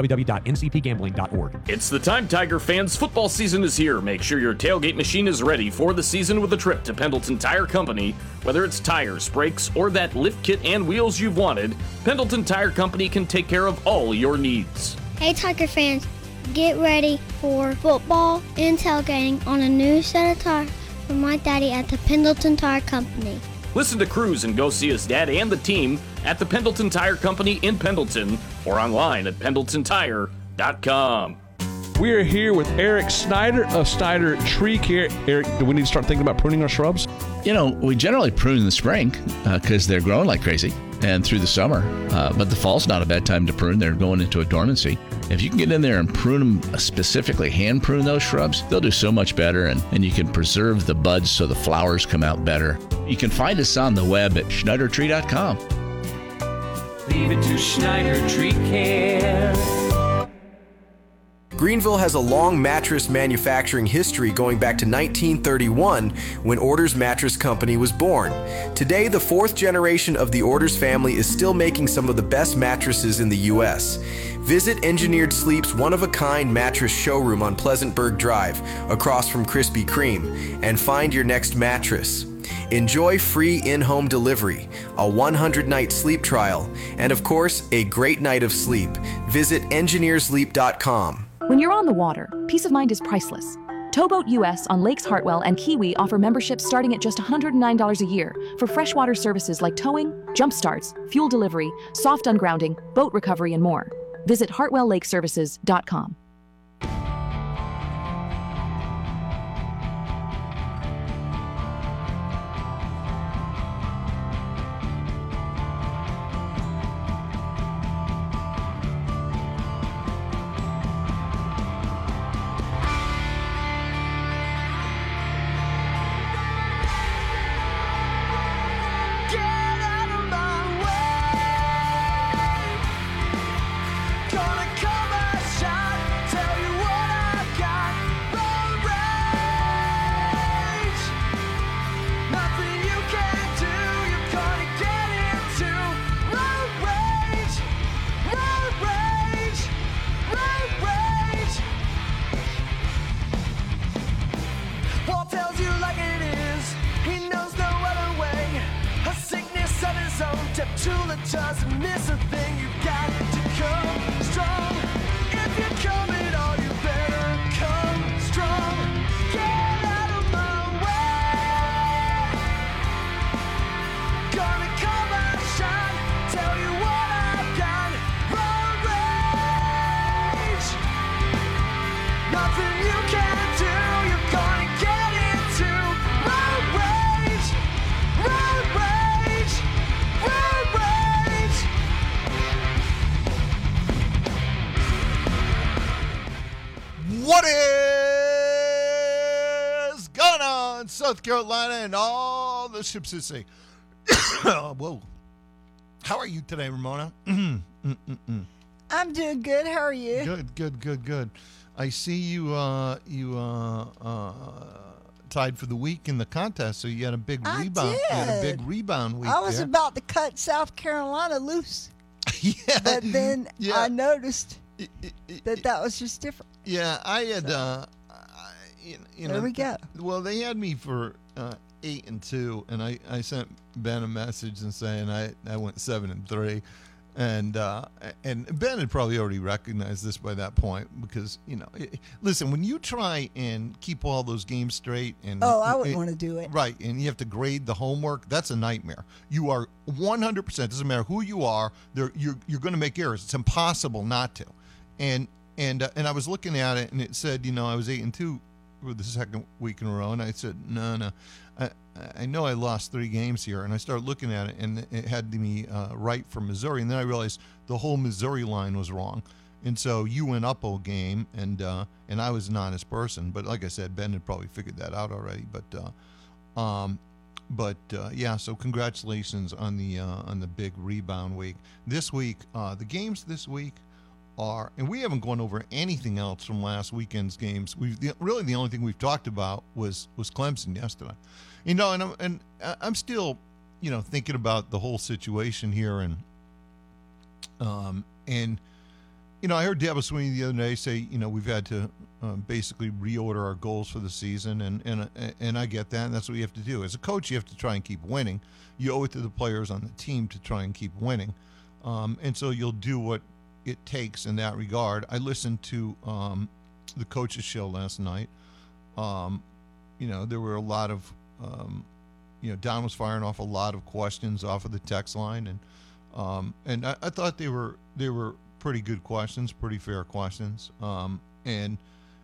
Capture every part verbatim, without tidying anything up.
w w w dot n c p gambling dot org. It's the time, Tiger fans. Football season is here. Make sure your tailgate machine is ready for the season with a trip to Pendleton Tire Company. Whether it's tires, brakes, or that lift kit and wheels you've wanted, Pendleton Tire Company can take care of all your needs. Hey, Tiger fans, get ready for football and tailgating on a new set of tires from my daddy at the Pendleton Tire Company. Listen to Cruz and go see his dad and the team at the Pendleton Tire Company in Pendleton or online at pendleton tire dot com. We are here with Eric Snyder of Snyder Tree Care. Eric, do we need to start thinking about pruning our shrubs? You know, we generally prune in the spring because uh, they're growing like crazy and through the summer. Uh, but the fall's not a bad time to prune. They're going into a dormancy. If you can get in there and prune them, specifically hand prune those shrubs, they'll do so much better, and, and you can preserve the buds so the flowers come out better. You can find us on the web at schneider tree dot com. Leave it to Schneider Tree Care. Greenville has a long mattress manufacturing history going back to nineteen thirty-one when Orders Mattress Company was born. Today, the fourth generation of the Orders family is still making some of the best mattresses in the U S. Visit Engineered Sleep's one-of-a-kind mattress showroom on Pleasantburg Drive, across from Krispy Kreme, and find your next mattress. Enjoy free in-home delivery, a one hundred night sleep trial, and of course, a great night of sleep. Visit engineer sleep dot com. When you're on the water, peace of mind is priceless. Towboat U S on Lakes Hartwell and Kiwi offer memberships starting at just one hundred nine dollars a year for freshwater services like towing, jump starts, fuel delivery, soft ungrounding, boat recovery, and more. Visit hartwell lake services dot com. What is going on, South Carolina and all the ships at sea? Whoa. How are you today, Ramona? I'm doing good. How are you? Good, good, good, good. I see you uh, you uh, uh, tied for the week in the contest, so you had a big I rebound. Did. You had a big rebound week I was there. about to cut South Carolina loose. Yeah. But then Yeah. I noticed It- it- it- that that was just different. Yeah, I had. So, Uh, I, you, you there know, we go. Well, they had me for uh, eight and two, and I, I sent Ben a message and saying I, I went seven and three, and uh, and Ben had probably already recognized this by that point because you know, it, listen, when you try and keep all those games straight and Oh, I wouldn't it- want to do it. Right, and you have to grade the homework. That's a nightmare. You are one hundred percent. Doesn't matter who you are. There, you're you're going to make errors. It's impossible not to. And and uh, and I was looking at it, and it said, you know, I was eight and two for the second week in a row, and I said, no, no, I I know I lost three games here, and I started looking at it, and it had me uh, right for Missouri, and then I realized the whole Missouri line was wrong. And so you went up a game, and uh, and I was an honest person. But like I said, Ben had probably figured that out already. But uh, um, but uh, yeah, so congratulations on the uh, on the big rebound week. This week, uh, the games this week are, and we haven't gone over anything else from last weekend's games. We've the, really the only thing we've talked about was was Clemson yesterday. You know, and I'm and I'm still, you know, thinking about the whole situation here, and um and. you know, I heard Dabo Swinney the other day say, you know, we've had to um, basically reorder our goals for the season, and and and I get that, and that's what you have to do. As a coach, you have to try and keep winning. You owe it to the players on the team to try and keep winning, um, and so you'll do what it takes in that regard. I listened to um, the coaches' show last night. Um, you know, there were a lot of, um, you know, Don was firing off a lot of questions off of the text line, and um, and I, I thought they were they were. pretty good questions, pretty fair questions, um, and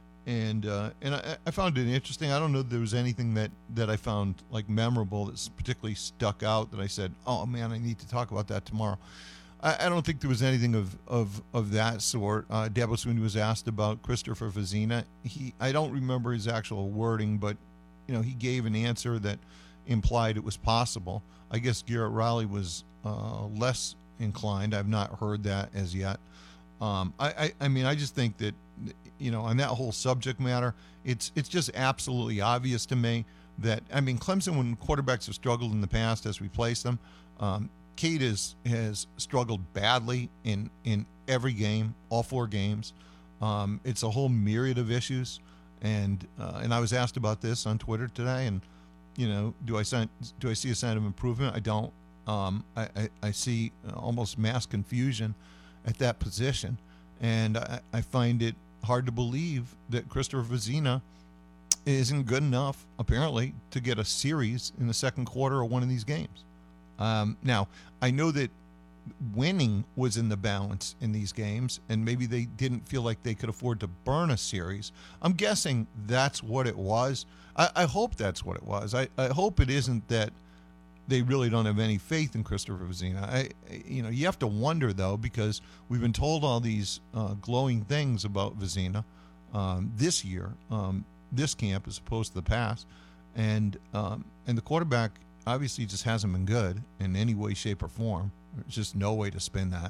and uh, and I, I found it interesting. I don't know if there was anything that, that I found like memorable that's particularly stuck out that I said, oh man, I need to talk about that tomorrow. I, I don't think there was anything of of, of that sort. Uh, Dabo Swinney was asked about Christopher Vezina. He I don't remember his actual wording, but you know he gave an answer that implied it was possible. I guess Garrett Riley was uh, less inclined. I've not heard that as yet. Um, I, I, I mean, I just think that, you know, on that whole subject matter, it's it's just absolutely obvious to me that, I mean, Clemson, when quarterbacks have struggled in the past, has replaced them. Um, Cade is, has struggled badly in, in every game, all four games. Um, it's a whole myriad of issues. And uh, and I was asked about this on Twitter today, and, you know, do I, sign, do I see a sign of improvement? I don't. Um, I, I, I see almost mass confusion at that position, and I, I find it hard to believe that Christopher Vezina isn't good enough, apparently, to get a series in the second quarter of one of these games. Um, now, I know that winning was in the balance in these games, and maybe they didn't feel like they could afford to burn a series. I'm guessing that's what it was. I, I hope that's what it was. I, I hope it isn't that they really don't have any faith in Christopher Vezina. I, you know, you have to wonder, though, because we've been told all these uh, glowing things about Vezina um, this year, um, this camp as opposed to the past, and um, and the quarterback obviously just hasn't been good in any way, shape, or form. There's just no way to spin that.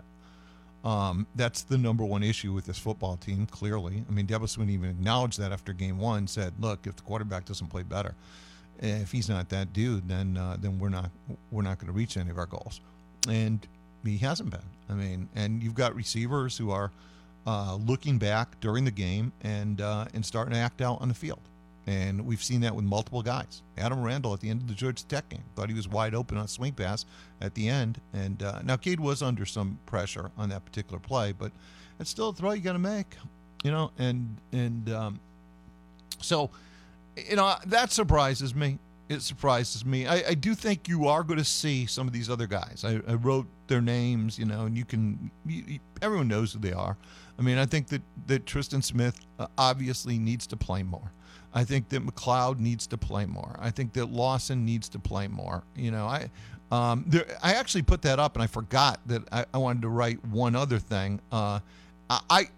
Um, that's the number one issue with this football team, clearly. I mean, Dabo Swinney even acknowledged that after game one, said, look, if the quarterback doesn't play better, if he's not that dude, then uh, then we're not we're not going to reach any of our goals, and he hasn't been. I mean, and you've got receivers who are uh, looking back during the game and uh, and starting to act out on the field, and we've seen that with multiple guys. Adam Randall at the end of the Georgia Tech game thought he was wide open on a swing pass at the end, and uh, now Cade was under some pressure on that particular play, but it's still a throw you got to make, you know, and and um, so. You know, that surprises me. It surprises me. I, I do think you are going to see some of these other guys. I, I wrote their names, you know, and you can, you, you, everyone knows who they are. I mean, I think that, that Tristan Smith uh, obviously needs to play more. I think that McLeod needs to play more. I think that Lawson needs to play more. You know, I um, there, I actually put that up, and I forgot that I, I wanted to write one other thing. Uh, I, I,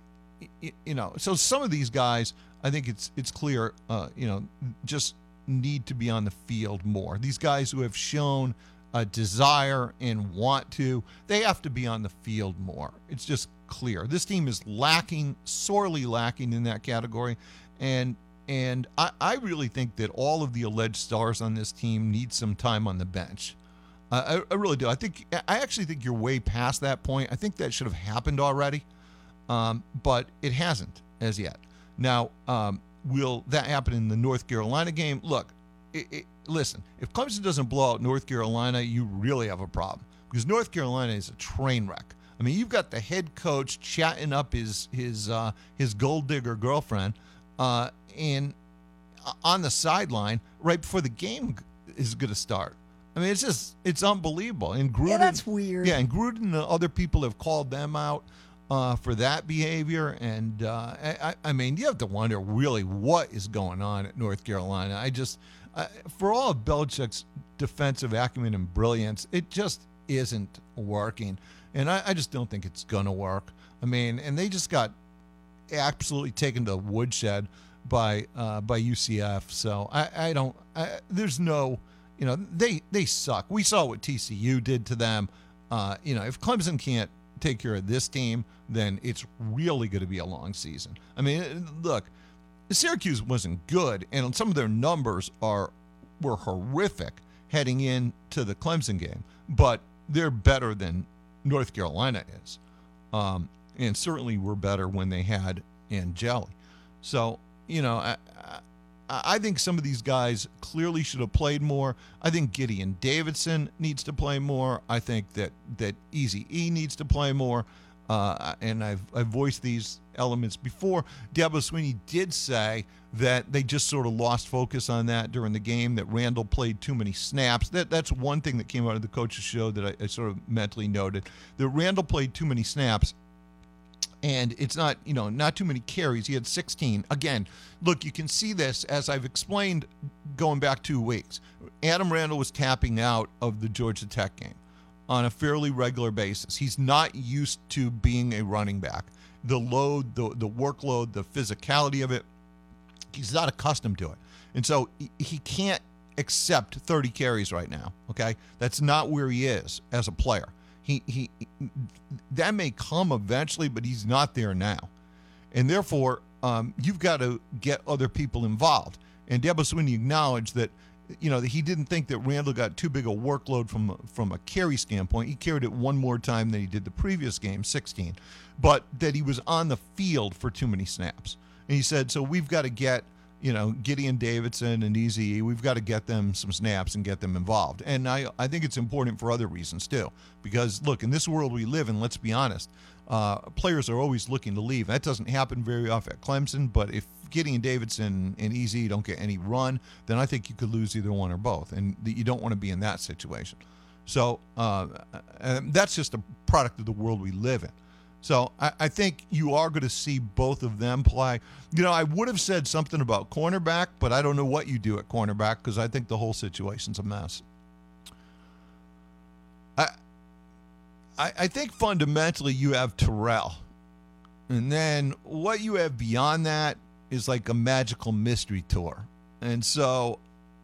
you know, so some of these guys, I think it's it's clear, uh, you know, just need to be on the field more. These guys who have shown a desire and want to, they have to be on the field more. It's just clear. This team is lacking, sorely lacking in that category. And and I, I really think that all of the alleged stars on this team need some time on the bench. Uh, I, I really do. I think I actually think you're way past that point. I think that should have happened already, um, but it hasn't as yet. Now, um, will that happen in the North Carolina game? Look, it, it, listen, if Clemson doesn't blow out North Carolina, you really have a problem, because North Carolina is a train wreck. I mean, you've got the head coach chatting up his his uh, his gold digger girlfriend uh, and on the sideline right before the game is going to start. I mean, it's just, it's unbelievable. And Gruden, yeah, that's weird. Yeah, and Gruden and other people have called them out uh, for that behavior. And, uh, I, I mean, you have to wonder really what is going on at North Carolina. I just, uh, for all of Belichick's defensive acumen and brilliance, it just isn't working. And I, I just don't think it's going to work. I mean, and they just got absolutely taken to the woodshed by uh, by U C F. So I, I don't, I, there's no, you know, they, they suck. We saw what T C U did to them. Uh, you know, if Clemson can't take care of this team, then it's really going to be a long season. I mean, look, Syracuse wasn't good, and some of their numbers are were horrific heading into the Clemson game, but they're better than North Carolina is. Um, and certainly were better when they had Angeli. So, you know, I, I, I think some of these guys clearly should have played more. I think Gideon Davidson needs to play more. I think that, that Eazy-E needs to play more. Uh, and I've, I've voiced these elements before. Dabo Swinney did say that they just sort of lost focus on that during the game, that Randall played too many snaps. That That's one thing that came out of the coach's show that I, I sort of mentally noted, that Randall played too many snaps. And it's not, you know, not too many carries. He had sixteen. Again, look, you can see this, as I've explained going back two weeks. Adam Randall was tapping out of the Georgia Tech game on a fairly regular basis. He's not used to being a running back. The load, the, the workload, the physicality of it, he's not accustomed to it. And so he, he can't accept thirty carries right now, okay? That's not where he is as a player. He, he that may come eventually, but he's not there now. And therefore, um, you've got to get other people involved. And Dabo Swinney acknowledged that, you know, that he didn't think that Randall got too big a workload from, from a carry standpoint. He carried it one more time than he did the previous game, sixteen. But that he was on the field for too many snaps. And he said, so we've got to get, you know, Gideon Davidson and Eazy-E, we've got to get them some snaps and get them involved. And I, I think it's important for other reasons, too. Because, look, in this world we live in, let's be honest, uh, players are always looking to leave. That doesn't happen very often at Clemson, but if Gideon Davidson and Eazy-E don't get any run, then I think you could lose either one or both, and you don't want to be in that situation. So uh, that's just a product of the world we live in. So I, I think you are going to see both of them play. You know, I would have said something about cornerback, but I don't know what you do at cornerback because I think the whole situation's a mess. I, I, I think fundamentally you have Terrell. And then what you have beyond that is like a magical mystery tour. And so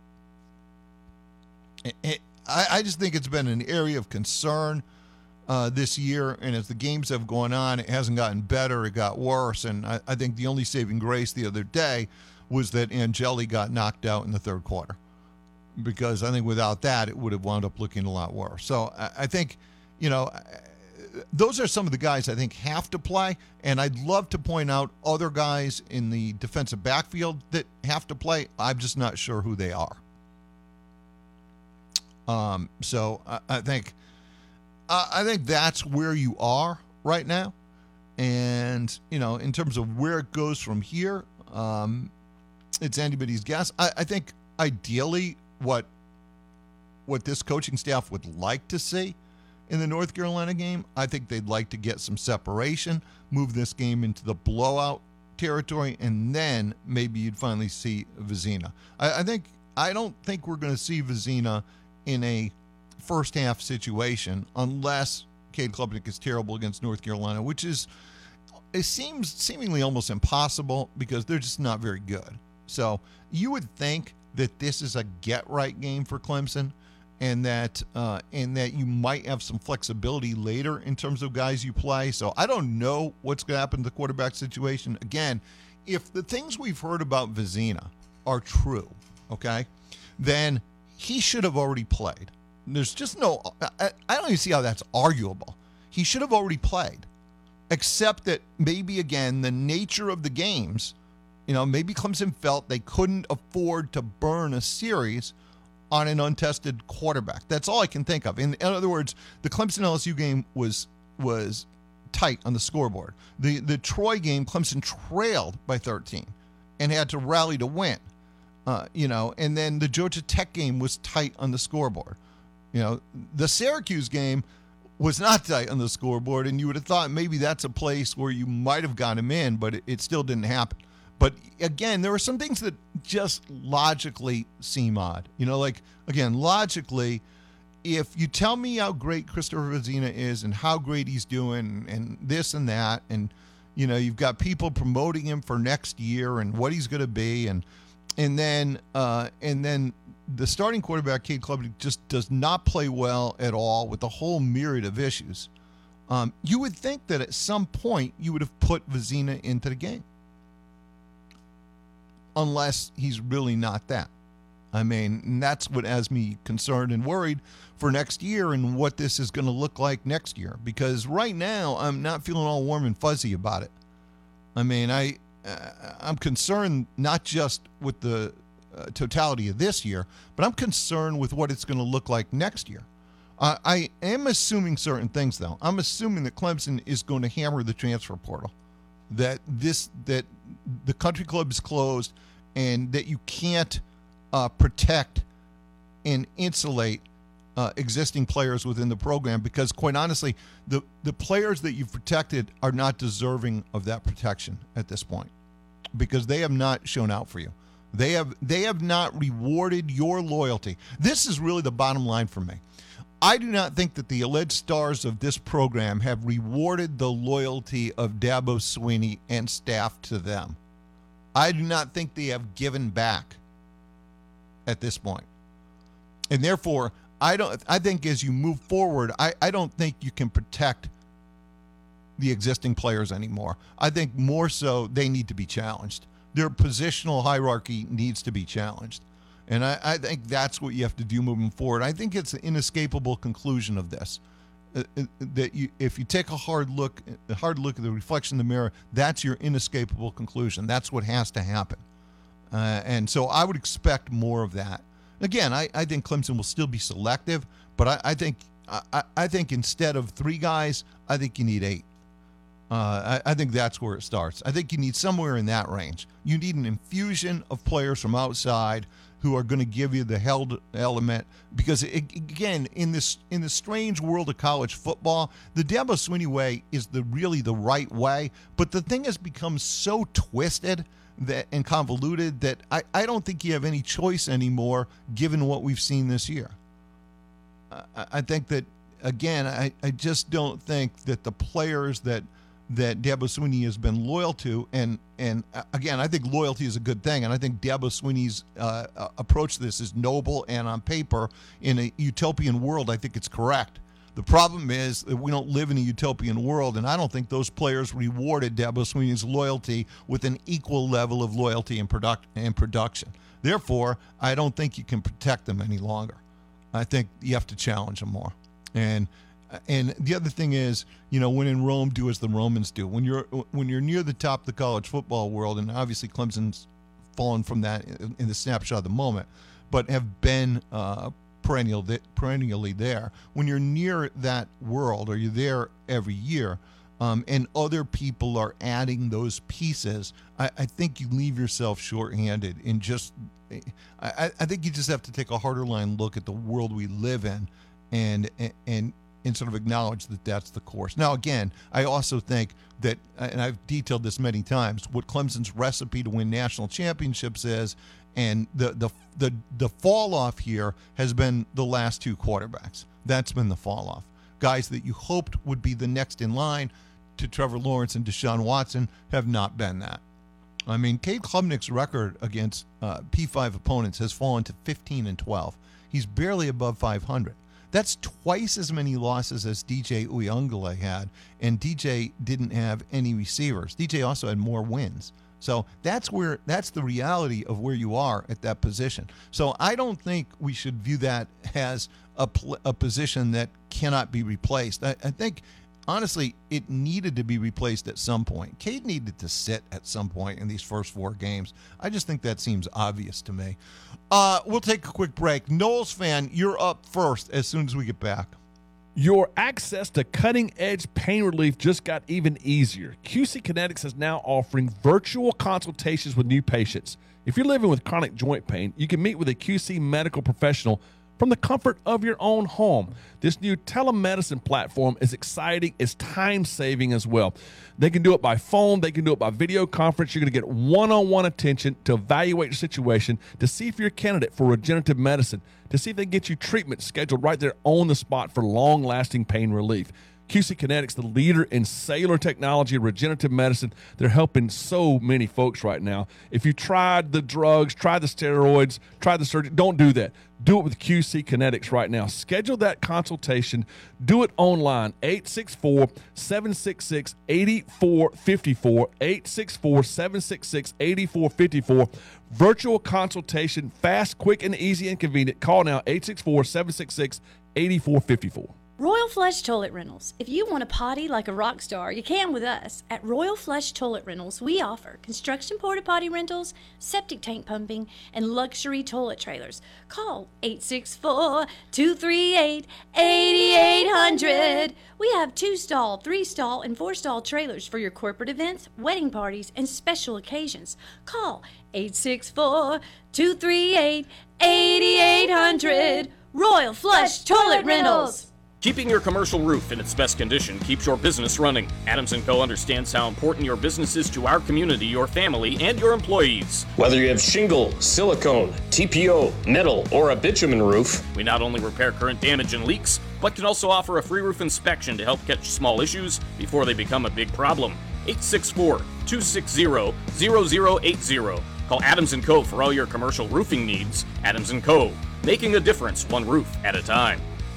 it, it, I, I just think it's been an area of concern Uh, this year, and as the games have gone on, it hasn't gotten better, it got worse. And I, I think the only saving grace the other day was that Angeli got knocked out in the third quarter, because I think without that it would have wound up looking a lot worse. So I, I think, you know, those are some of the guys I think have to play, and I'd love to point out other guys in the defensive backfield that have to play. I'm just not sure who they are. Um, so I, I think Uh, I think that's where you are right now. And, you know, in terms of where it goes from here, um, it's anybody's guess. I, I think ideally what what this coaching staff would like to see in the North Carolina game, I think they'd like to get some separation, move this game into the blowout territory, and then maybe you'd finally see Vizina. I, I think I don't think we're going to see Vizina in a first half situation unless Cade Klubnik is terrible against North Carolina, which is, it seems seemingly almost impossible because they're just not very good. So you would think that this is a get right game for Clemson, and that uh, and that you might have some flexibility later in terms of guys you play. So I don't know what's going to happen to the quarterback situation. Again, if the things we've heard about Vizina are true, okay, then he should have already played. There's just no, I, I don't even see how that's arguable. He should have already played, except that maybe, again, the nature of the games, you know, maybe Clemson felt they couldn't afford to burn a series on an untested quarterback. That's all I can think of. In, in other words, the Clemson L S U game was was tight on the scoreboard. The, the Troy game, Clemson trailed by thirteen and had to rally to win, uh, you know, and then the Georgia Tech game was tight on the scoreboard. You know, the Syracuse game was not tight on the scoreboard, and you would have thought maybe that's a place where you might have got him in, but it, it still didn't happen. But again, there are some things that just logically seem odd. You know, like, again, logically, if you tell me how great Christopher Vizina is and how great he's doing and this and that, and, you know, you've got people promoting him for next year and what he's going to be, and and then uh, and then the starting quarterback, Cade Klubnik, just does not play well at all with a whole myriad of issues. Um, you would think that at some point you would have put Vizina into the game. Unless he's really not that. I mean, and that's what has me concerned and worried for next year and what this is going to look like next year. Because right now, I'm not feeling all warm and fuzzy about it. I mean, I, uh, I'm concerned not just with the uh, totality of this year, but I'm concerned with what it's going to look like next year. Uh, I am assuming certain things, though. I'm assuming that Clemson is going to hammer the transfer portal, that this that the country club is closed, and that you can't uh, protect and insulate uh, existing players within the program, because quite honestly, the, the players that you've protected are not deserving of that protection at this point, because they have not shown out for you. They have they have not rewarded your loyalty. This is really the bottom line for me. I do not think that the alleged stars of this program have rewarded the loyalty of Dabo Swinney and staff to them. I do not think they have given back at this point. And therefore, I don't I think as you move forward, I, I don't think you can protect the existing players anymore. I think more so they need to be challenged. Their positional hierarchy needs to be challenged. And I, I think that's what you have to do moving forward. I think it's an inescapable conclusion of this. Uh, that you, if you take a hard look, a hard look at the reflection in the mirror, that's your inescapable conclusion. That's what has to happen. Uh, and so I would expect more of that. Again, I, I think Clemson will still be selective, but I, I think I, I think instead of three guys, I think you need eight. Uh, I, I think that's where it starts. I think you need somewhere in that range. You need an infusion of players from outside who are going to give you the held element, because it, again, in this in the strange world of college football, the Dabo Swinney way is the really the right way, but the thing has become so twisted that and convoluted that I, I don't think you have any choice anymore given what we've seen this year. I, I think that, again, I, I just don't think that the players that that Dabo Swinney has been loyal to, and and again, I think loyalty is a good thing, and I think Dabo Swinney's uh, approach to this is noble, and on paper, in a utopian world, I think it's correct. The problem is that we don't live in a utopian world, and I don't think those players rewarded Dabo Swinney's loyalty with an equal level of loyalty and, product, and production. Therefore, I don't think you can protect them any longer. I think you have to challenge them more. And And the other thing is, you know, when in Rome, do as the Romans do. When you're when you're near the top of the college football world, and obviously Clemson's fallen from that in, in the snapshot of the moment, but have been uh, perennial perennially there. When you're near that world, or you're there every year, um, and other people are adding those pieces, I, I think you leave yourself shorthanded. In just, I, I think you just have to take a harder line look at the world we live in, and and. and sort of acknowledge that that's the course. Now, again, I also think that, and I've detailed this many times, what Clemson's recipe to win national championships is, and the the the, the fall off here has been the last two quarterbacks. That's been the fall off. Guys that you hoped would be the next in line to Trevor Lawrence and Deshaun Watson have not been that. I mean, Cade Klubnik's record against uh, P five opponents has fallen to fifteen and twelve. He's barely above five hundred. That's twice as many losses as D J Uyunglele had, and D J didn't have any receivers. D J also had more wins. So that's where that's the reality of where you are at that position. So I don't think we should view that as a, a position that cannot be replaced. I, I think, honestly, it needed to be replaced at some point. Cade needed to sit at some point in these first four games. I just think that seems obvious to me. Uh, we'll take a quick break. Knowles fan, you're up first as soon as we get back. Your access to cutting-edge pain relief just got even easier. Q C Kinetics is now offering virtual consultations with new patients. If you're living with chronic joint pain, you can meet with a Q C medical professional from the comfort of your own home. This new telemedicine platform is exciting. It's time-saving as well. They can do it by phone. They can do it by video conference. You're going to get one-on-one attention to evaluate your situation, to see if you're a candidate for regenerative medicine, to see if they can get you treatment scheduled right there on the spot for long-lasting pain relief. Q C Kinetics, the leader in cellular technology and regenerative medicine, they're helping so many folks right now. If you tried the drugs, tried the steroids, tried the surgery, don't do that. Do it with Q C Kinetics right now. Schedule that consultation. Do it online. eight six four, seven six six, eight four five four. eight six four, seven six six, eight four five four. Virtual consultation. Fast, quick, and easy and convenient. Call now. eight six four, seven six six, eight four five four. Royal Flush Toilet Rentals. If you want to potty like a rock star, you can with us. At Royal Flush Toilet Rentals, we offer construction porta-potty rentals, septic tank pumping, and luxury toilet trailers. Call eight six four, two three eight, eight eight zero zero. We have two-stall, three-stall, and four-stall trailers for your corporate events, wedding parties, and special occasions. Call eight six four, two three eight, eight eight zero zero. Royal Flush Toilet Rentals. Keeping your commercial roof in its best condition keeps your business running. Adams and Co. understands how important your business is to our community, your family, and your employees. Whether you have shingle, silicone, T P O, metal, or a bitumen roof, we not only repair current damage and leaks, but can also offer a free roof inspection to help catch small issues before they become a big problem. eight six four, two six zero, zero zero eight zero. Call Adams and Co. for all your commercial roofing needs. Adams and Co. Making a difference one roof at a time.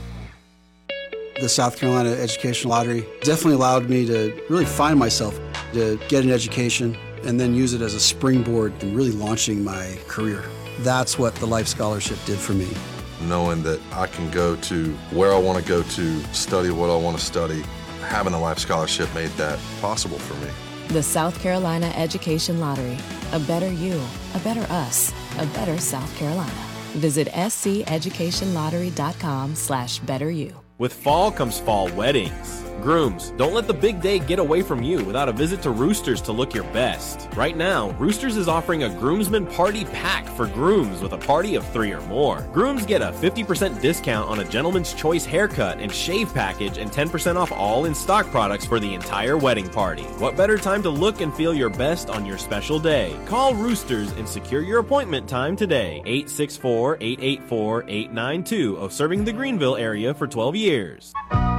The South Carolina Education Lottery definitely allowed me to really find myself, to get an education and then use it as a springboard in really launching my career. That's what the Life Scholarship did for me. Knowing that I can go to where I want to go to, study what I want to study, having a Life Scholarship made that possible for me. The South Carolina Education Lottery. A better you, a better us, a better South Carolina. Visit sceducationlottery.com slash better you. With fall comes fall weddings. Grooms, don't let the big day get away from you without a visit to Roosters to look your best. Right now, Roosters is offering a groomsman party pack for grooms with a party of three or more. Grooms get a fifty percent discount on a gentleman's choice haircut and shave package and ten percent off all in-stock products for the entire wedding party. What better time to look and feel your best on your special day? Call Roosters and secure your appointment time today. eight six four, eight eight four, eight nine two, of serving the Greenville area for twelve years.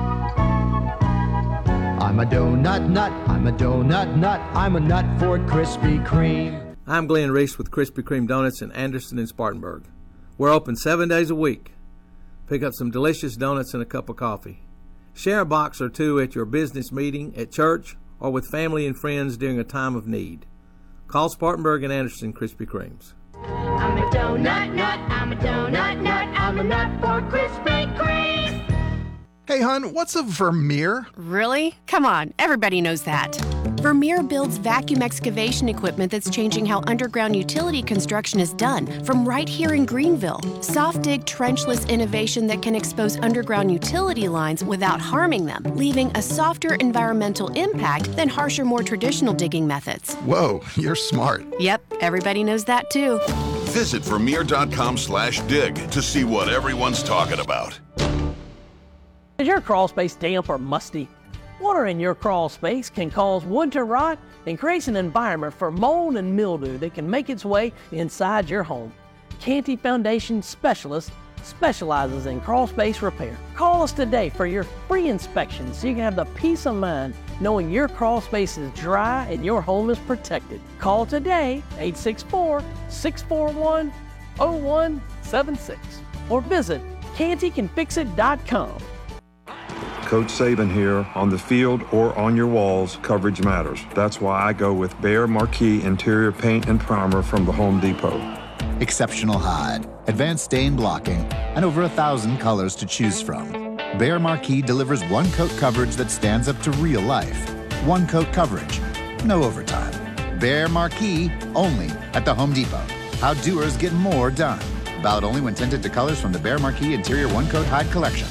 I'm a donut nut, I'm a donut nut, I'm a nut for Krispy Kreme. I'm Glenn Reese with Krispy Kreme Donuts in Anderson and Spartanburg. We're open seven days a week. Pick up some delicious donuts and a cup of coffee. Share a box or two at your business meeting, at church, or with family and friends during a time of need. Call Spartanburg and Anderson Krispy Kremes. I'm a donut nut, I'm a donut nut, I'm a nut for Krispy Kreme. Hey, hon, what's a Vermeer? Really? Come on, everybody knows that. Vermeer builds vacuum excavation equipment that's changing how underground utility construction is done, from right here in Greenville. Soft dig trenchless innovation that can expose underground utility lines without harming them, leaving a softer environmental impact than harsher, more traditional digging methods. Whoa, you're smart. Yep, everybody knows that too. Visit Vermeer.com slash dig to see what everyone's talking about. Is your crawl space damp or musty? Water in your crawl space can cause wood to rot and creates an environment for mold and mildew that can make its way inside your home. Canty Foundation Specialist specializes in crawl space repair. Call us today for your free inspection so you can have the peace of mind knowing your crawl space is dry and your home is protected. Call today, eight six four, six four one, zero one seven six, or visit canty can fix it dot com. Coach Saban here. On the field or on your walls, coverage matters. That's why I go with Behr Marquee Interior Paint and Primer from the Home Depot. Exceptional hide, advanced stain blocking, and over a thousand colors to choose from. Behr Marquee delivers one-coat coverage that stands up to real life. One-coat coverage, no overtime. Behr Marquee, only at the Home Depot. How doers get more done. Valid only when tinted to colors from the Behr Marquee Interior One-Coat Hide Collection.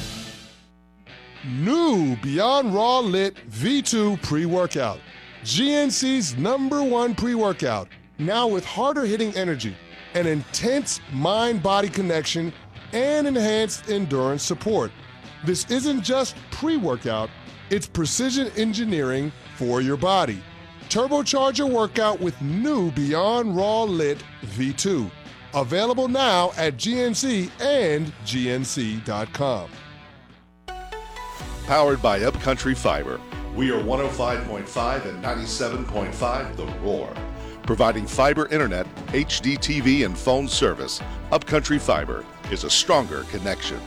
New Beyond Raw Lit V two pre-workout. G N C's number one pre-workout. Now with harder hitting energy, an intense mind-body connection, and enhanced endurance support. This isn't just pre-workout, it's precision engineering for your body. Turbocharge your workout with new Beyond Raw Lit V two. Available now at G N C and G N C dot com. powered by Upcountry Fiber. We are one oh five point five and ninety-seven point five The Roar. Providing fiber internet, H D T V, and phone service, Upcountry Fiber is a stronger connection.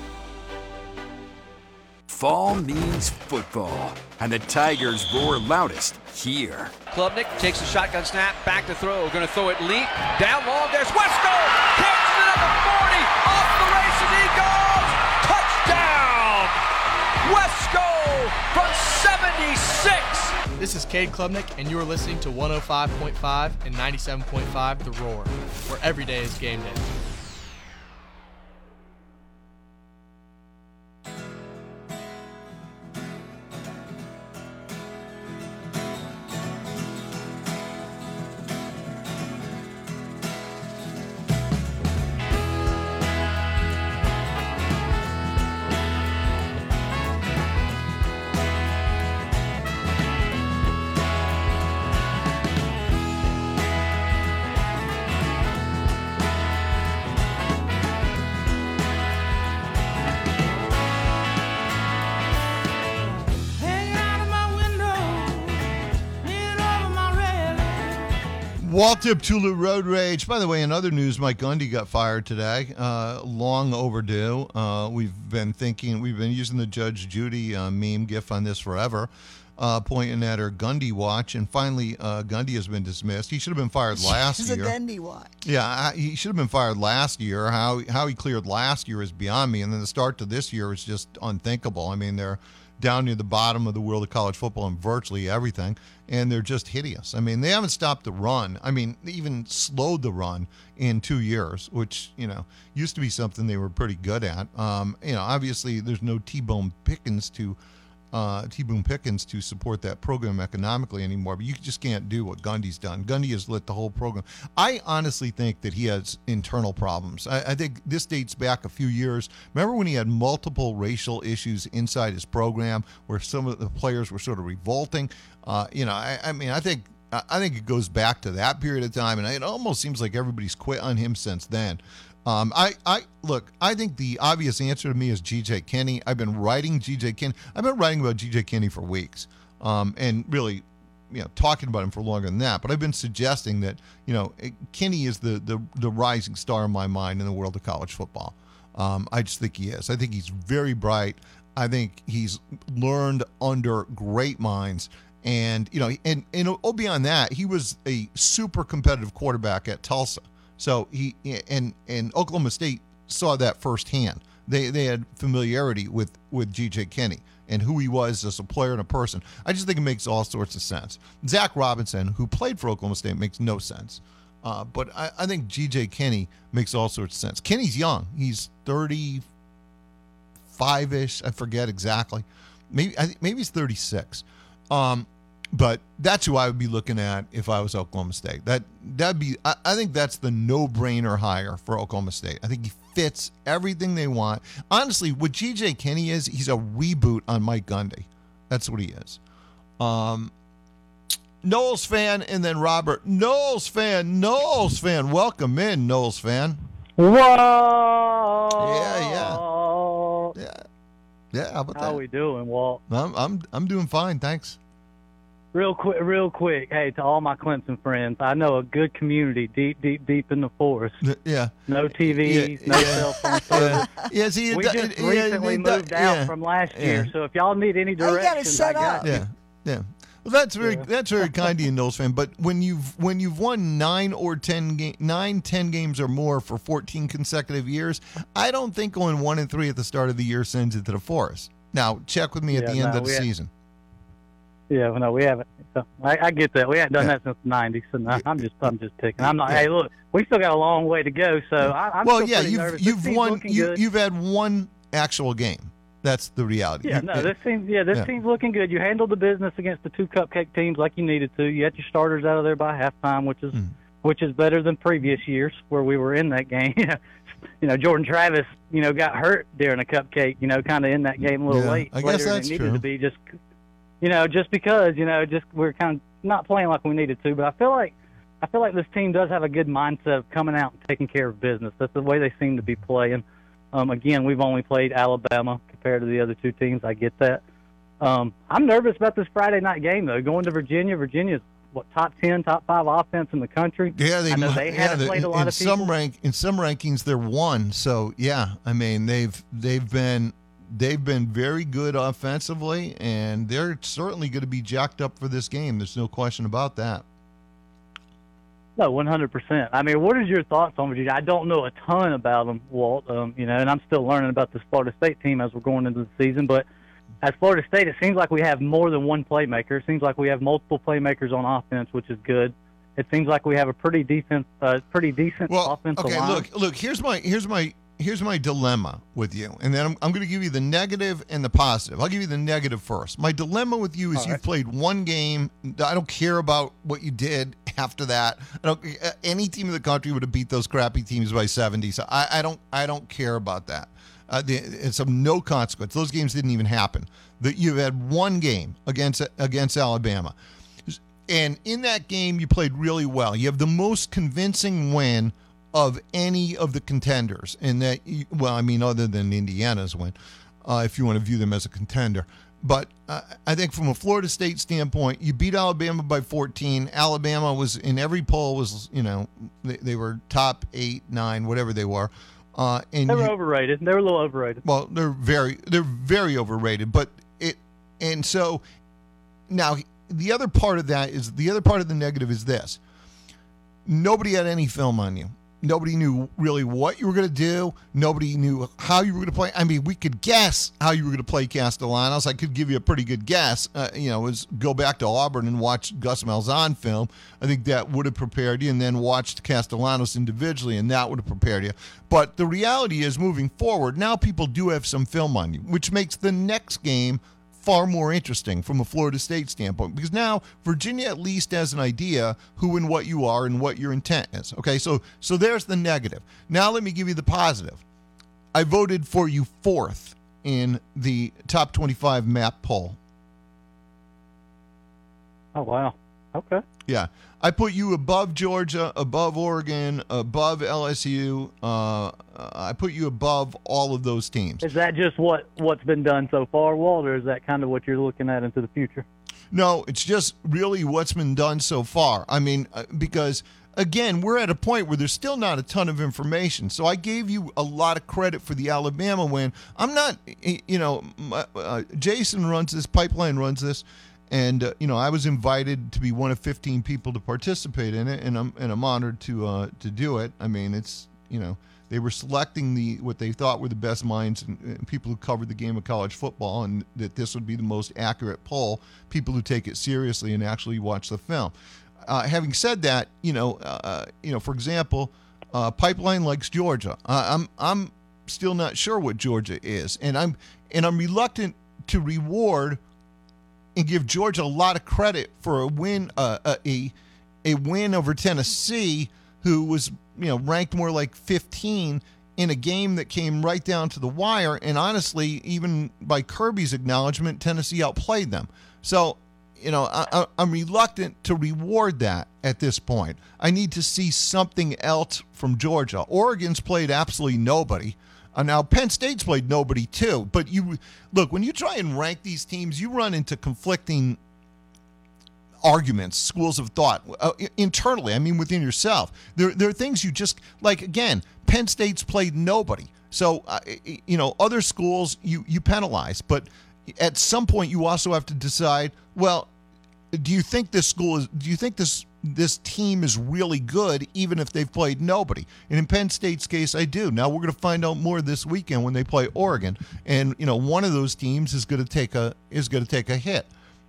Fall means football, and the Tigers roar loudest here. Klubnik takes a shotgun snap, back to throw, going to throw it leap, down long, there's Wesco, catches it at the forty, off the races he goes, touchdown! Wesco from seventy-six! This is Cade Klubnik, and you are listening to one oh five point five and ninety-seven point five The Roar, where every day is game day. Wall-tip Tulu Road Rage. By the way, in other news, Mike Gundy got fired today. Uh, long overdue. Uh, we've been thinking, we've been using the Judge Judy uh, meme gif on this forever, uh, pointing at her Gundy watch, and finally uh, Gundy has been dismissed. He should have been fired last It's year. a Gundy watch. Yeah, I, he should have been fired last year. How how he cleared last year is beyond me, and then the start to this year is just unthinkable. I mean, they're down near the bottom of the world of college football in virtually everything, and they're just hideous. I mean, they haven't stopped the run. I mean, they even slowed the run in two years, which, you know, used to be something they were pretty good at. Um, you know, obviously there's no T-Bone Pickens to uh, T-Boone Pickens to support that program economically anymore, but you just can't do what Gundy's done. Gundy has lit the whole program. I honestly think that he has internal problems. I, I think this dates back a few years. Remember when he had multiple racial issues inside his program where some of the players were sort of revolting? Uh, you know, I, I mean, I think I think it goes back to that period of time, and it almost seems like everybody's quit on him since then. Um, I, I look, I think the obvious answer to me is G J Kinney. I've been writing G J Kinney. I've been writing about G J Kinney for weeks, um, and really, you know, talking about him for longer than that. But I've been suggesting that, you know, Kinney is the the, the rising star in my mind in the world of college football. Um, I just think he is. I think he's very bright. I think he's learned under great minds. And, you know, and, and oh, beyond that, he was a super competitive quarterback at Tulsa. So he and and Oklahoma State saw that firsthand. They they had familiarity with, with G J Kinney and who he was as a player and a person. I just think it makes all sorts of sense. Zach Robinson, who played for Oklahoma State, makes no sense. Uh, but I, I think G J Kinney makes all sorts of sense. Kinney's young. He's thirty-five-ish. I forget exactly. Maybe I think maybe he's thirty-six. Um, but that's who I would be looking at if I was Oklahoma State. That that'd be. I, I think that's the no-brainer hire for Oklahoma State. I think he fits everything they want. Honestly, what G J Kinney is, he's a reboot on Mike Gundy. That's what he is. Um, Knowles fan, and then Robert. Knowles fan, Knowles fan. Welcome in, Knowles fan. Whoa! Yeah, yeah, yeah, yeah. How about How that? we doing, Walt? I'm I'm I'm doing fine, thanks. Real quick, real quick. Hey, to all my Clemson friends, I know a good community deep, deep, deep in the forest. Yeah. No T Vs, Yeah, no yeah. cell phone service. Yeah, see, it we do- just yeah, recently it do- moved out yeah, from last yeah. year, so if y'all need any gotta directions, set I got up. you. Yeah, yeah. Well, that's very that's very kind of you, Knowles fan. But when you've when you've won nine or ten ga- nine, ten games or more for fourteen consecutive years, I don't think going one and three at the start of the year sends it to the forest. Now, check with me at Yeah, the end no, of the we had- season. Yeah, well, no, we haven't. So, I, I get that. We haven't done Yeah. that since the nineties, so no, I'm just, I'm just picking. I'm not. Hey, look, we still got a long way to go, so I, I'm well, still yeah, pretty you've nervous. This you've team's won. looking You, good. you've had one actual game. That's the reality. Yeah, You- no, this team, yeah, this Yeah. team's looking good. You handled the business against the two cupcake teams like you needed to. You had your starters out of there by halftime, which is, Hmm. which is better than previous years where we were in that game. You know, Jordan Travis, you know, got hurt during a cupcake. You know, kind of in that game a little Yeah, late, I guess later than that's it needed true. to be. Just, you know, just because, you know, just we're kind of not playing like we needed to. But I feel like, I feel like this team does have a good mindset of coming out and taking care of business. That's the way they seem to be playing. Um, again, we've only played Alabama compared to the other two teams. I get that. Um, I'm nervous about this Friday night game, though. Going to Virginia. Virginia's, what, top ten, top five offense in the country? Yeah, they, I know they yeah, haven't played in, a lot in of people. some rank in some rankings they're one. So yeah, I mean they've they've been they've been very good offensively, and they're certainly going to be jacked up for this game. There's no question about that. No, one hundred percent. I mean, what is your thoughts on Virginia? I don't know a ton about them, Walt, um, you know, and I'm still learning about this Florida State team as we're going into the season. But as Florida State, it seems like we have more than one playmaker. It seems like we have multiple playmakers on offense, which is good. It seems like we have a pretty defense, uh, pretty decent well, offensive okay, line. look, look. Here's my here's my here's my dilemma with you, and then I'm, I'm going to give you the negative and the positive. I'll give you the negative first. My dilemma with you is All you've right. played one game. I don't care about what you did after that. I don't. Any team in the country would have beat those crappy teams by seventy. So I, I don't. I don't care about that. Uh, the, it's of no consequence. Those games didn't even happen. That you've had one game against against Alabama, and in that game you played really well. You have the most convincing win of any of the contenders, and that you, well, I mean, other than Indiana's win, uh, if you want to view them as a contender. But uh, I think from a Florida State standpoint, you beat Alabama by fourteen. Alabama was in every poll was you know they, they were top eight, nine, whatever they were. Uh, and They were you, overrated. They were a little overrated. well, they're very they're very overrated. But it and so now the other part of that is the other part of the negative is this: nobody had any film on you. Nobody knew really what you were going to do. Nobody knew how you were going to play. I mean, we could guess how you were going to play Castellanos. I could give you a pretty good guess. Uh, you know, was go back to Auburn and watch Gus Malzahn film. I think that would have prepared you, and then watched Castellanos individually, and that would have prepared you. But the reality is, moving forward, now people do have some film on you, which makes the next game far more interesting from a Florida State standpoint, because now Virginia at least has an idea who and what you are and what your intent is. Okay, so so there's the negative. Now let me give you the positive. I voted for you fourth in the top twenty-five map poll. Oh, wow. Okay. Yeah. I put you above Georgia, above Oregon, above L S U. Uh, I put you above all of those teams. Is that just what, what's been done so far, Walt, or is that kind of what you're looking at into the future? No, it's just really what's been done so far. I mean, uh, because, again, we're at a point where there's still not a ton of information. So I gave you a lot of credit for the Alabama win. I'm not, you know, uh, Jason runs this, Pipeline runs this. And uh, you know, I was invited to be one of fifteen people to participate in it, and I'm and I'm honored to uh, to do it. I mean, it's you know, they were selecting the what they thought were the best minds and, and people who covered the game of college football, and that this would be the most accurate poll. People who take it seriously and actually watch the film. Uh, having said that, you know, uh, you know, for example, uh, Pipeline likes Georgia. Uh, I'm I'm still not sure what Georgia is, and I'm and I'm reluctant to reward and give Georgia a lot of credit for a win, uh, a a win over Tennessee, who was you know ranked more like fifteen in a game that came right down to the wire. And honestly, even by Kirby's acknowledgement, Tennessee outplayed them. So, you know, I, I'm reluctant to reward that at this point. I need to see something else from Georgia. Oregon's played absolutely nobody. Uh, now, Penn State's played nobody, too. But you look, when you try and rank these teams, you run into conflicting arguments, schools of thought, uh, internally, I mean, within yourself. There, there are things you just, like, again, Penn State's played nobody. So, uh, you know, other schools, you, you penalize. But at some point, you also have to decide, well, do you think this school is, do you think this this team is really good, even if they've played nobody? And in Penn State's case, I do. Now we're going to find out more this weekend when they play Oregon, and you know one of those teams is going to take a is going to take a hit.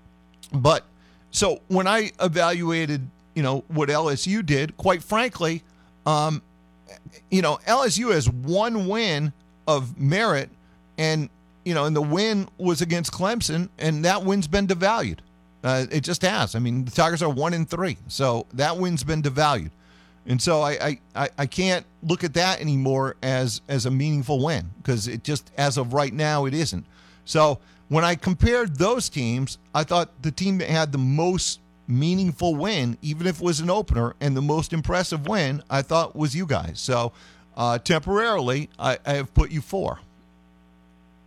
But so when I evaluated, you know what L S U did, quite frankly, um, you know L S U has one win of merit, and you know, and the win was against Clemson, and that win's been devalued. Uh, it just has. I mean, the Tigers are one and three, so that win's been devalued, and so I I, I can't look at that anymore as as a meaningful win, because it just, as of right now, it isn't. So when I compared those teams, I thought the team that had the most meaningful win, even if it was an opener, and the most impressive win, I thought was you guys. So uh, temporarily, I, I have put you four.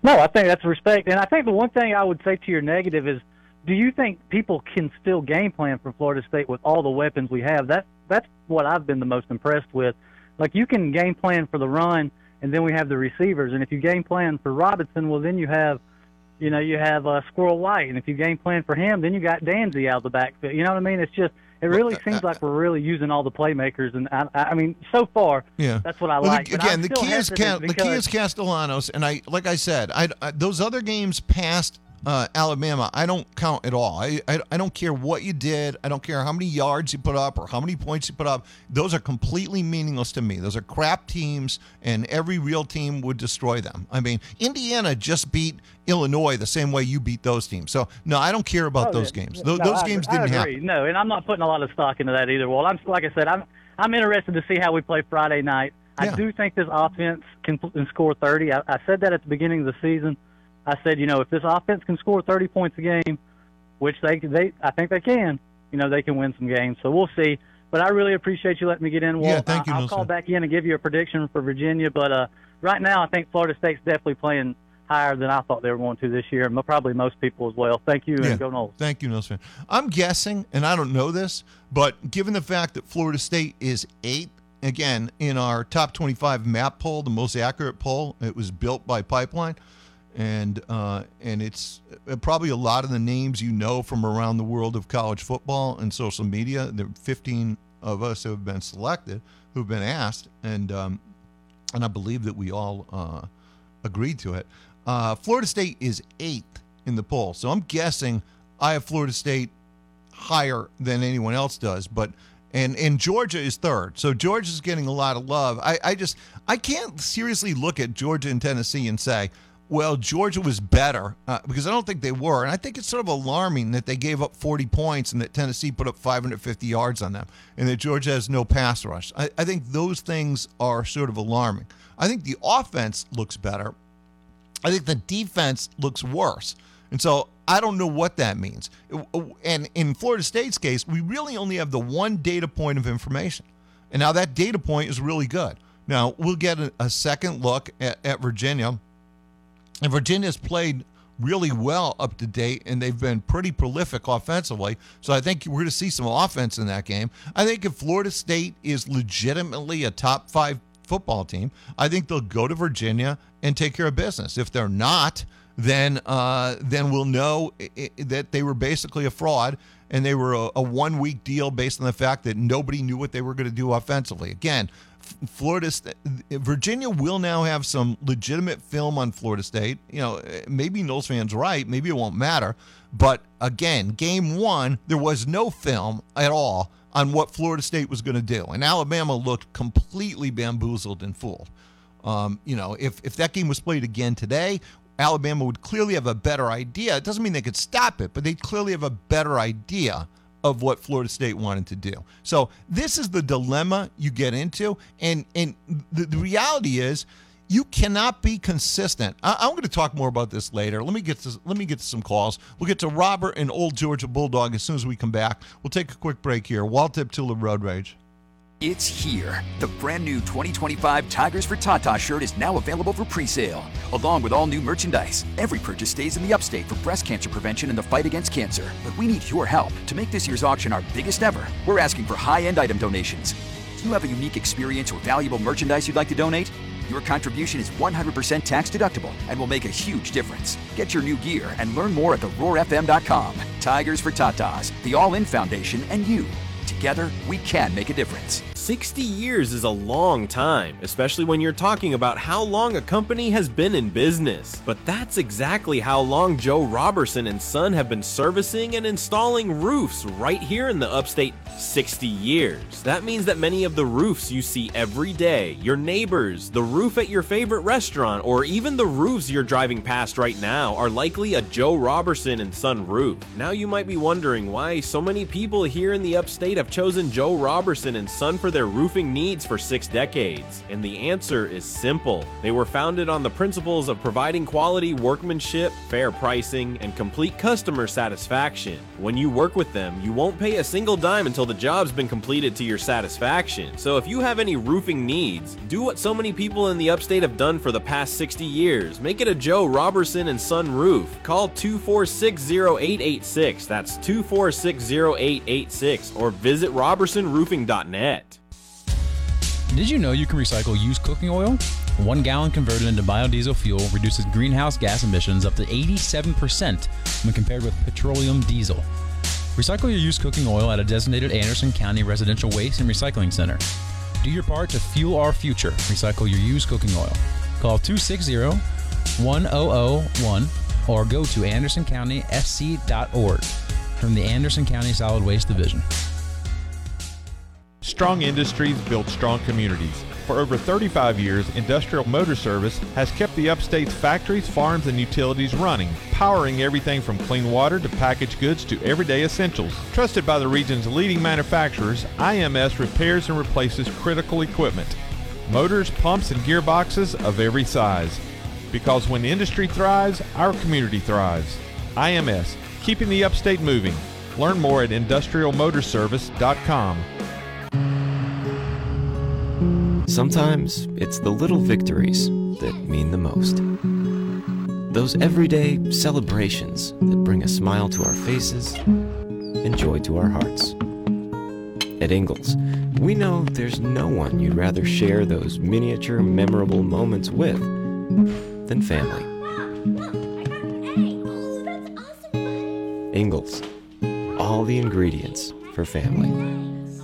No, I think that's respect. And I think the one thing I would say to your negative is, do you think people can still game plan for Florida State with all the weapons we have? That That's what I've been the most impressed with. Like, you can game plan for the run, and then we have the receivers. And if you game plan for Robinson, well, then you have, you know, you have uh, Squirrel White. And if you game plan for him, then you got Danzy out of the backfield. You know what I mean? It's just, it really seems like we're really using all the playmakers. And, I, I mean, so far, yeah. that's what I well, like. The, again, the key, is Ca- the key is Castellanos. And, I, like I said, I, I, those other games past Uh, Alabama, I don't count at all. I, I I don't care what you did. I don't care how many yards you put up or how many points you put up. Those are completely meaningless to me. Those are crap teams, and every real team would destroy them. I mean, Indiana just beat Illinois the same way you beat those teams. So, no, I don't care about oh, those yeah. games. No, Those, those I, games I didn't agree. happen. No, and I'm not putting a lot of stock into that either. Well, I'm like I said, I'm I'm interested to see how we play Friday night. I Yeah. do think this offense can, can score thirty. I, I said that at the beginning of the season. I said, you know, if this offense can score thirty points a game, which they they I think they can, you know, they can win some games. So we'll see. But I really appreciate you letting me get in, Walt. Yeah, thank you, I'll Nelson. call back in and give you a prediction for Virginia. But uh, right now, I think Florida State's definitely playing higher than I thought they were going to this year, and probably most people as well. Thank you, Yeah. and go Noles. Thank you, Noles fan. I'm guessing, and I don't know this, but given the fact that Florida State is eighth, again, in our top twenty-five map poll, the most accurate poll, it was built by Pipeline, and uh, and it's probably a lot of the names you know from around the world of college football and social media. There are fifteen of us who have been selected, who've been asked, and um, and I believe that we all uh, agreed to it. Uh, Florida State is eighth in the poll, so I'm guessing I have Florida State higher than anyone else does, but and and Georgia is third, so Georgia's getting a lot of love. I, I just I can't seriously look at Georgia and Tennessee and say, well, Georgia was better, uh, because I don't think they were, and I think it's sort of alarming that they gave up forty points and that Tennessee put up five hundred fifty yards on them, and that Georgia has no pass rush. I, I think those things are sort of alarming. I think the offense looks better. I think the defense looks worse. And so I don't know what that means. And in Florida State's case, we really only have the one data point of information. And now that data point is really good. Now, we'll get a, a second look at, at Virginia. And Virginia's played really well up to date, and they've been pretty prolific offensively. So I think we're going to see some offense in that game. I think if Florida State is legitimately a top five football team, I think they'll go to Virginia and take care of business. If they're not, then uh, then we'll know I- I- that they were basically a fraud, and they were a, a one-week deal based on the fact that nobody knew what they were going to do offensively. Again, F- Florida, St- Virginia will now have some legitimate film on Florida State. You know, maybe Noles fans right, maybe it won't matter. But again, game one, there was no film at all on what Florida State was going to do, and Alabama looked completely bamboozled and fooled. Um, you know, if if that game was played again today, Alabama would clearly have a better idea. It doesn't mean they could stop it, but they clearly have a better idea of what Florida State wanted to do. So this is the dilemma you get into, and and the, the reality is you cannot be consistent. I, I'm going to talk more about this later. Let me get to let me get to some calls. We'll get to Robert and Old Georgia Bulldog as soon as we come back. We'll take a quick break here. Walt Deptula Road Rage. It's here. The brand new twenty twenty-five Tigers for Tata shirt is now available for pre-sale, along with all new merchandise. Every purchase stays in the upstate for breast cancer prevention and the fight against cancer. But we need your help. To make this year's auction our biggest ever, we're asking for high-end item donations. Do you have a unique experience or valuable merchandise you'd like to donate? Your contribution is one hundred percent tax deductible and will make a huge difference. Get your new gear and learn more at the roar f m dot com. Tigers for Tatas, the All-In Foundation, and you. Together, we can make a difference. sixty years is a long time, especially when you're talking about how long a company has been in business. But that's exactly how long Joe Robertson and Son have been servicing and installing roofs right here in the upstate. sixty years. That means that many of the roofs you see every day, your neighbors, the roof at your favorite restaurant, or even the roofs you're driving past right now are likely a Joe Robertson and Son roof. Now you might be wondering why so many people here in the upstate have chosen Joe Robertson and Son for their roofing needs for six decades? And the answer is simple. They were founded on the principles of providing quality workmanship, fair pricing, and complete customer satisfaction. When you work with them, you won't pay a single dime until the job's been completed to your satisfaction. So if you have any roofing needs, do what so many people in the upstate have done for the past sixty years. Make it a Joe Robertson and Son roof. Call two four six, zero eight eight six. That's two four six, zero eight eight six, or visit robertson roofing dot net. Did you know you can recycle used cooking oil? One gallon converted into biodiesel fuel reduces greenhouse gas emissions up to eighty-seven percent when compared with petroleum diesel. Recycle your used cooking oil at a designated Anderson County Residential Waste and Recycling Center. Do your part to fuel our future. Recycle your used cooking oil. Call two six zero, one zero zero one or go to anderson county f c dot org from the Anderson County Solid Waste Division. Strong industries build strong communities. For over thirty-five years, Industrial Motor Service has kept the upstate's factories, farms, and utilities running, powering everything from clean water to packaged goods to everyday essentials. Trusted by the region's leading manufacturers, I M S repairs and replaces critical equipment, motors, pumps, and gearboxes of every size. Because when the industry thrives, our community thrives. I M S, keeping the upstate moving. Learn more at industrial motor service dot com. Sometimes it's the little victories that mean the most. Those everyday celebrations that bring a smile to our faces and joy to our hearts. At Ingalls, we know there's no one you'd rather share those miniature, memorable moments with than family. Ingalls, all the ingredients for family.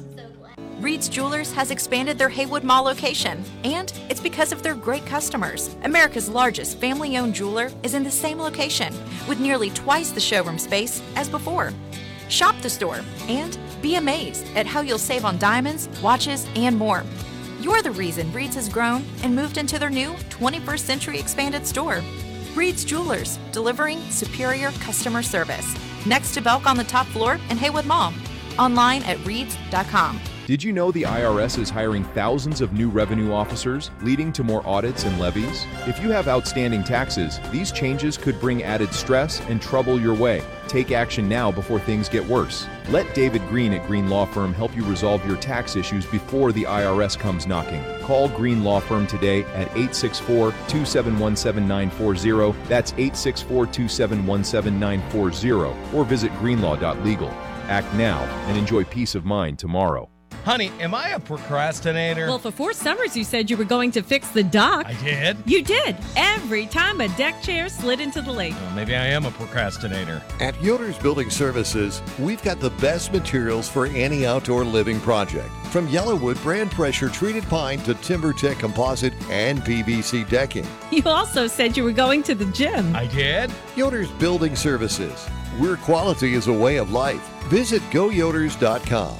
Reed's Jewelers has expanded their Haywood Mall location, and it's because of their great customers. America's largest family-owned jeweler is in the same location, with nearly twice the showroom space as before. Shop the store and be amazed at how you'll save on diamonds, watches, and more. You're the reason Reed's has grown and moved into their new twenty-first century expanded store. Reed's Jewelers, delivering superior customer service. Next to Belk on the top floor in Haywood Mall. Online at reeds dot com. Did you know the I R S is hiring thousands of new revenue officers, leading to more audits and levies? If you have outstanding taxes, these changes could bring added stress and trouble your way. Take action now before things get worse. Let David Green at Green Law Firm help you resolve your tax issues before the I R S comes knocking. Call Green Law Firm today at eight six four, two seven one, seven nine four zero. That's eight six four, two seven one, seven nine four zero. Or visit greenlaw dot legal. Act now and enjoy peace of mind tomorrow. Honey, am I a procrastinator? Well, for four summers you said you were going to fix the dock. I did? You did. Every time a deck chair slid into the lake. Well, maybe I am a procrastinator. At Yoder's Building Services, we've got the best materials for any outdoor living project. From Yellowwood brand pressure treated pine to TimberTech composite and P V C decking. You also said you were going to the gym. I did? Yoder's Building Services, where quality is a way of life. Visit go yoders dot com.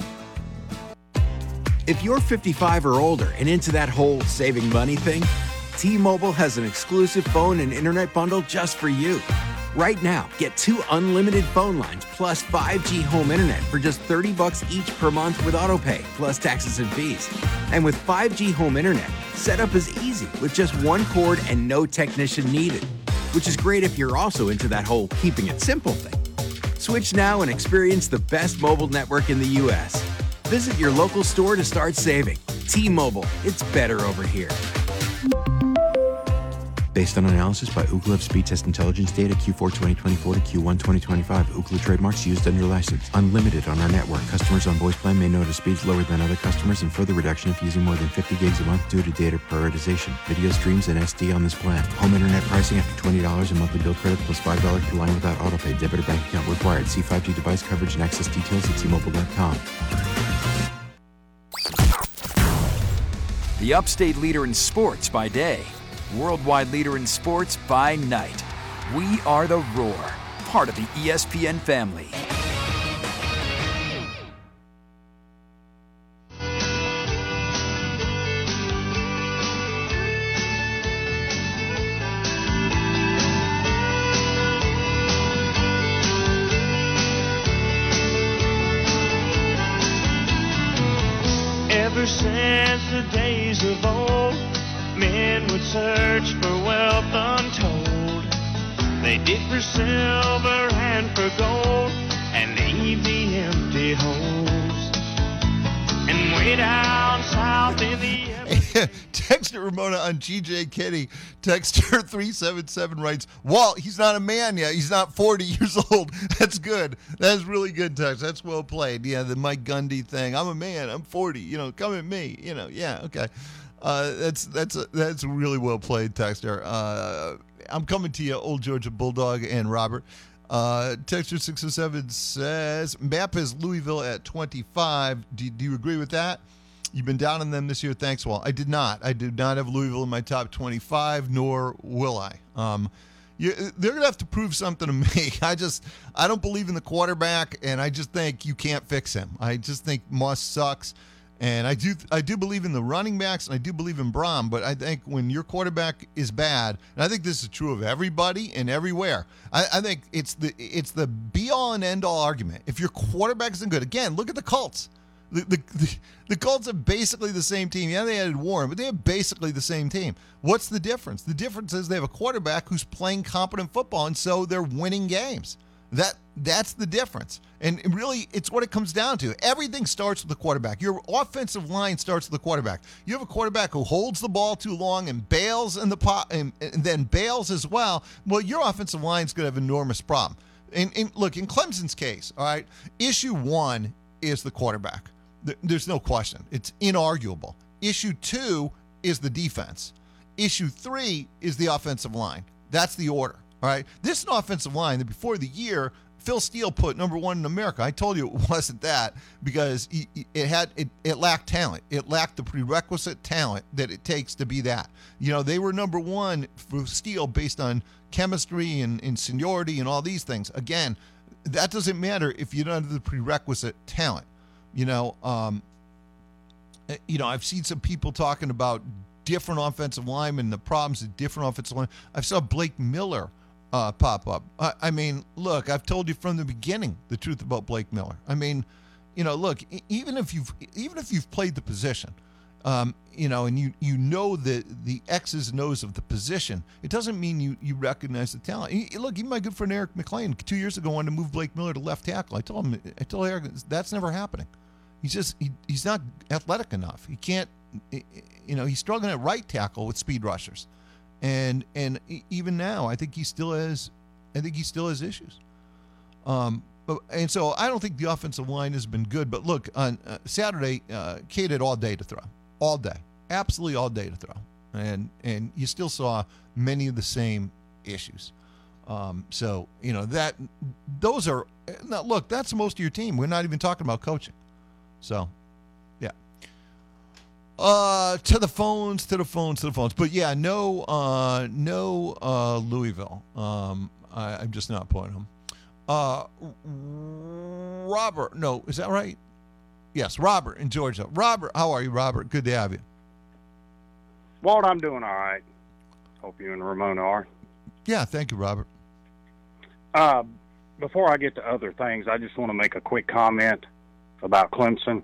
If you're fifty-five or older and into that whole saving money thing, T-Mobile has an exclusive phone and internet bundle just for you. Right now, get two unlimited phone lines plus five G home internet for just thirty bucks each per month with autopay, plus taxes and fees. And with five G home internet, setup is easy with just one cord and no technician needed, which is great if you're also into that whole keeping it simple thing. Switch now and experience the best mobile network in the U S Visit your local store to start saving. T-Mobile, it's better over here. Based on analysis by Ookla of Speed Test Intelligence data Q four twenty twenty-four to Q one twenty twenty-five, Ookla trademarks used under license. Unlimited on our network. Customers on voice plan may notice speeds lower than other customers and further reduction if using more than fifty gigs a month due to data prioritization. Video streams and S D on this plan. Home internet pricing after twenty dollars and monthly bill credit plus five dollars per line without autopay. Debit or bank account required. See five G device coverage and access details at T Mobile dot com. The upstate leader in sports by day, worldwide leader in sports by night. We are the Roar, part of the E S P N family. ever since the days of old, men would search for wealth untold. They dig for silver and for gold and leave the empty holes. And way down south in the Texter Ramona on G J Kitty. Texter three seven seven writes, Walt, he's not a man yet. He's not forty years old. That's good. That's really good, Tex. That's well played. Yeah, the Mike Gundy thing. I'm a man. I'm forty. You know, come at me. You know, yeah, okay. Uh, that's that's that's really well played, Texter. Uh, I'm coming to you, Old Georgia Bulldog and Robert. Uh, Texter six oh seven says, Map has Louisville at twenty-five. Do, do you agree with that? You've been down on them this year. Thanks, Walt. I did not. I did not have Louisville in my top twenty-five, nor will I. Um, you, they're going to have to prove something to me. I just, I don't believe in the quarterback, and I just think you can't fix him. I just think Moss sucks, and I do, I do believe in the running backs, and I do believe in Braum, but I think when your quarterback is bad, and I think this is true of everybody and everywhere, I, I think it's the, it's the be-all and end-all argument. If your quarterback isn't good, again, look at the Colts. The, the the the Colts are basically the same team. Yeah, they added Warren, but they have basically the same team. What's the difference? The difference is they have a quarterback who's playing competent football, and so they're winning games. That that's the difference. And really, it's what it comes down to. Everything starts with the quarterback. Your offensive line starts with the quarterback. You have a quarterback who holds the ball too long and bails in the pot, and, and then bails as well. Well, your offensive line is going to have an enormous problem. And, and look, in Clemson's case, all right, issue one is the quarterback. There's no question. It's inarguable. Issue two is the defense. Issue three is the offensive line. That's the order, all right? This is an offensive line that before the year, Phil Steele put number one in America. I told you it wasn't that because it had it, it lacked talent. It lacked the prerequisite talent that it takes to be that. You know, they were number one for Steele based on chemistry and, and seniority and all these things. Again, that doesn't matter if you don't have the prerequisite talent. You know, um, you know, I've seen some people talking about different offensive linemen, the problems of different offensive linemen. I saw Blake Miller uh, pop up. I, I mean, look, I've told you from the beginning the truth about Blake Miller. I mean, you know, look, even if you've even if you've played the position, um, you know, and you you know the the X's and O's of the position, it doesn't mean you you recognize the talent. He, look, even my good friend Eric McLean two years ago wanted to move Blake Miller to left tackle. I told him, I told Eric, that's never happening. He's just he, he's not athletic enough. He can't, you know, he's struggling at right tackle with speed rushers, and and even now, I think he still has, I think he still has issues. Um, but, and so I don't think the offensive line has been good. But look, on uh, Saturday, uh, Cade had all day to throw, all day, absolutely all day to throw, and and you still saw many of the same issues. Um, so you know that those are now look, that's most of your team. We're not even talking about coaching. So, yeah. Uh, to the phones, to the phones, to the phones. But yeah, no, uh, no, uh, Louisville. Um, I, I'm just not putting them. Uh, Robert, no, is that right? Yes, Robert in Georgia. Robert, how are you, Robert? Good to have you. Walt, I'm doing all right. Hope you and Ramona are. Yeah, thank you, Robert. Uh, before I get to other things, I just want to make a quick comment about Clemson.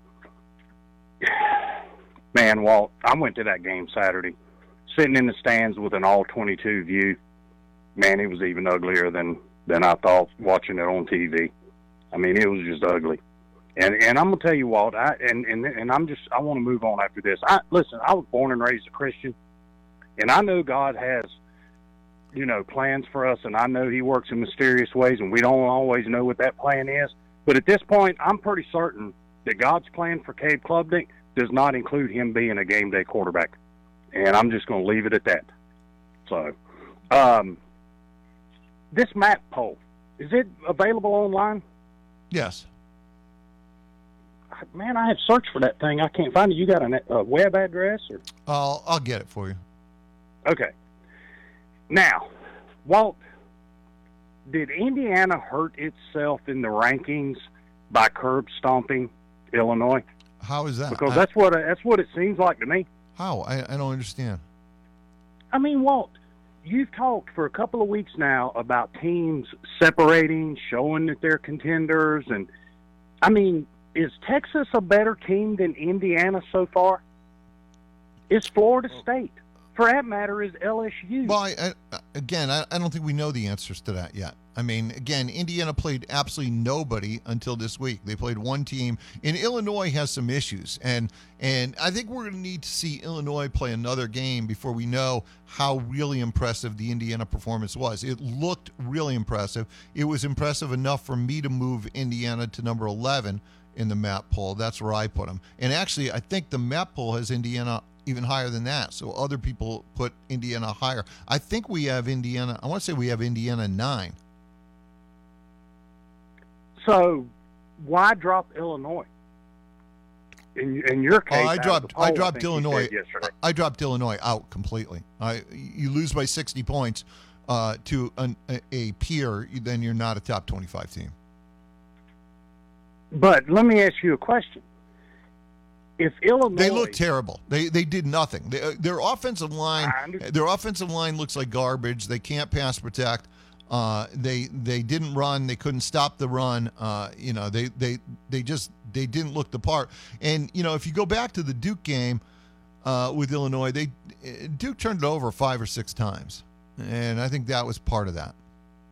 Man, Walt, I went to that game Saturday, sitting in the stands with an all twenty-two view. Man, it was even uglier than, than I thought watching it on T V. I mean, it was just ugly. And and I'm gonna tell you, Walt, I and and and I'm just I want to move on after this. I listen. I was born and raised a Christian, and I know God has, you know, plans for us, and I know He works in mysterious ways, and we don't always know what that plan is. But at this point, I'm pretty certain that God's plan for Cade Klubnik does not include him being a game day quarterback. And I'm just going to leave it at that. So, um, this map poll, is it available online? Yes. Man, I have searched for that thing. I can't find it. You got a, a web address? Or? I'll, I'll get it for you. Okay. Now, Walt, did Indiana hurt itself in the rankings by curb stomping Illinois? How is that? Because I, that's what that's what it seems like to me. How? I, I don't understand. I mean, Walt, you've talked for a couple of weeks now about teams separating, showing that they're contenders, and I mean, is Texas a better team than Indiana so far? Is Florida State? For that matter, is L S U. Well, I, I, again, I, I don't think we know the answers to that yet. I mean, again, Indiana played absolutely nobody until this week. They played one team, and Illinois has some issues. And and I think we're going to need to see Illinois play another game before we know how really impressive the Indiana performance was. It looked really impressive. It was impressive enough for me to move Indiana to number eleven in the map poll. That's where I put them. And actually, I think the map poll has Indiana even higher than that. So other people put Indiana higher. I think we have Indiana, I want to say we have Indiana nine. So why drop Illinois? In, in your case, oh, I dropped poll, I dropped I Illinois. Yesterday. I dropped Illinois out completely. I you lose by sixty points uh, to an, a, a peer, then you're not a top twenty-five team. But let me ask you a question. If Illinois, they look terrible. They they did nothing. They, uh, their offensive line, their offensive line looks like garbage. They can't pass protect. Uh, they they didn't run. They couldn't stop the run. Uh, you know, they they they just they didn't look the part. And you know, if you go back to the Duke game uh, with Illinois, they Duke turned it over five or six times, and I think that was part of that.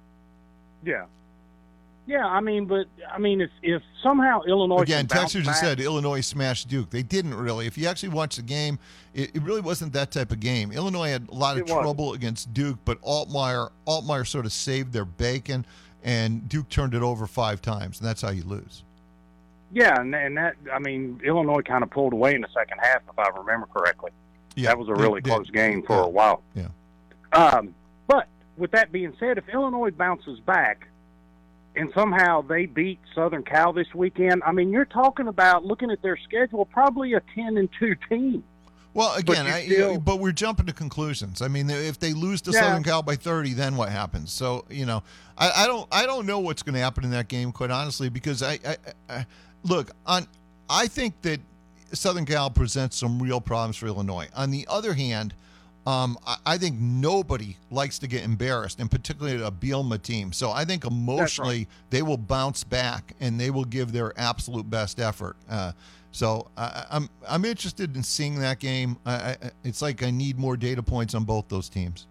Yeah. Yeah, I mean, but I mean, if if somehow Illinois again, can Texas just back, said Illinois smashed Duke. They didn't really. If you actually watch the game, it, it really wasn't that type of game. Illinois had a lot of trouble wasn't. against Duke, but Altmaier Altmaier sort of saved their bacon, and Duke turned it over five times, and that's how you lose. Yeah, and, and that I mean, Illinois kind of pulled away in the second half, if I remember correctly. Yeah, that was a really they, close they, game for yeah, a while. Yeah. Um, but with that being said, if Illinois bounces back and somehow they beat Southern Cal this weekend, I mean, you're talking about, looking at their schedule, probably a ten and two team. Well, again, but, I, still, but we're jumping to conclusions. I mean, if they lose to yeah. Southern Cal by thirty, then what happens? So, you know, I, I don't, I don't know what's going to happen in that game, quite honestly, because I, I, I look on. I think that Southern Cal presents some real problems for Illinois. On the other hand, Um, I, I think nobody likes to get embarrassed, and particularly a Bielema team. So I think emotionally right. they will bounce back and they will give their absolute best effort. Uh, so I, I'm I'm interested in seeing that game. I, I, it's like I need more data points on both those teams.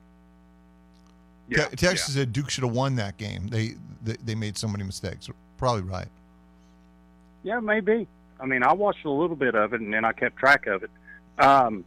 Yeah, Te- Texas yeah. said Duke should have won that game. They, they they made so many mistakes. Probably right. Yeah, maybe. I mean, I watched a little bit of it and then I kept track of it. Um,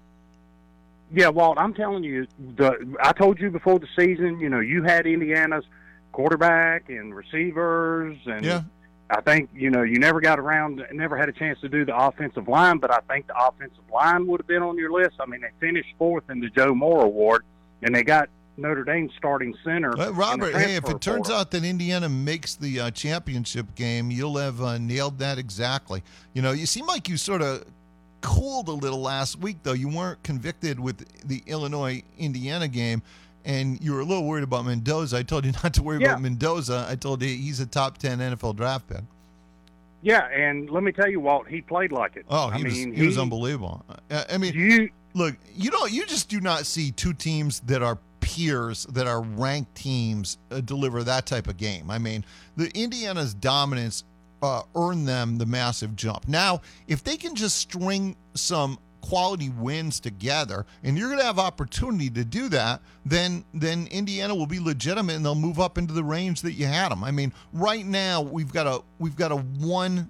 Yeah, Walt, I'm telling you, the, I told you before the season, you know, you had Indiana's quarterback and receivers, and yeah. I think, you know, you never got around, never had a chance to do the offensive line, but I think the offensive line would have been on your list. I mean, they finished fourth in the Joe Moore Award, and they got Notre Dame starting center. Well, Robert, hey, if it turns portal. out that Indiana makes the uh, championship game, you'll have uh, nailed that exactly. You know, you seem like you sort of cooled a little last week, though. You weren't convicted with the Illinois-Indiana game, and you were a little worried about Mendoza. I told you not to worry yeah. about Mendoza. I told you he's a top ten N F L draft pick. Yeah, and let me tell you, Walt, he played like it. Oh, he I was mean, he, he was unbelievable. I, I mean, you look, you don't you just do not see two teams that are peers, that are ranked teams, uh, deliver that type of game. I mean, the Indiana's dominance Uh, earn them the massive jump. Now, if they can just string some quality wins together, and you're going to have opportunity to do that, then then Indiana will be legitimate and they'll move up into the range that you had them. I mean, right now we've got a we've got a one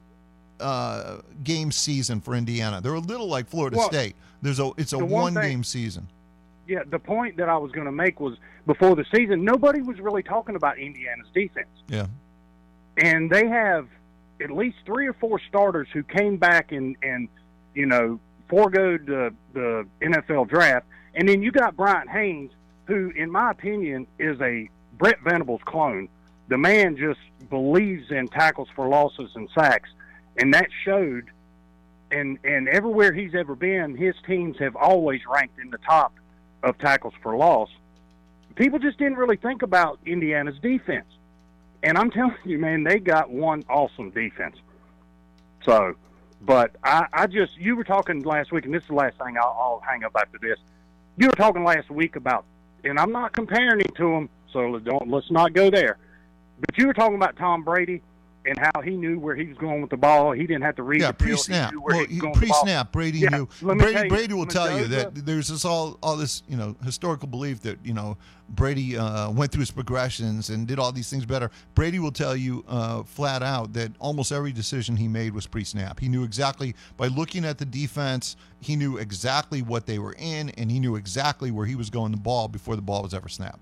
uh, game season for Indiana. They're a little like Florida well, State. There's a it's a one one thing, game season. Yeah, the point that I was going to make was before the season, nobody was really talking about Indiana's defense. Yeah, and they have at least three or four starters who came back and, and you know, foregoed the, the N F L draft. And then you got Bryant Haynes, who, in my opinion, is a Brett Venables clone. The man just believes in tackles for losses and sacks, and that showed. And, and everywhere he's ever been, his teams have always ranked in the top of tackles for loss. People just didn't really think about Indiana's defense. And I'm telling you, man, they got one awesome defense. So, but I, I just, you were talking last week, and this is the last thing I'll, I'll hang up after this. You were talking last week about, and I'm not comparing him to him, so don't, let's not go there. But you were talking about Tom Brady, and how he knew where he was going with the ball. He didn't have to read Yeah, the field. pre-snap. He knew where Well, he was going with the ball. pre-snap, Brady Yeah, knew. let me tell Brady, you, Brady will tell you Mendoza- that there's this all all this you know historical belief that you know Brady uh, went through his progressions and did all these things better. Brady will tell you uh, flat out that almost every decision he made was pre-snap. He knew exactly by looking at the defense. He knew exactly what they were in, and he knew exactly where he was going the ball before the ball was ever snapped.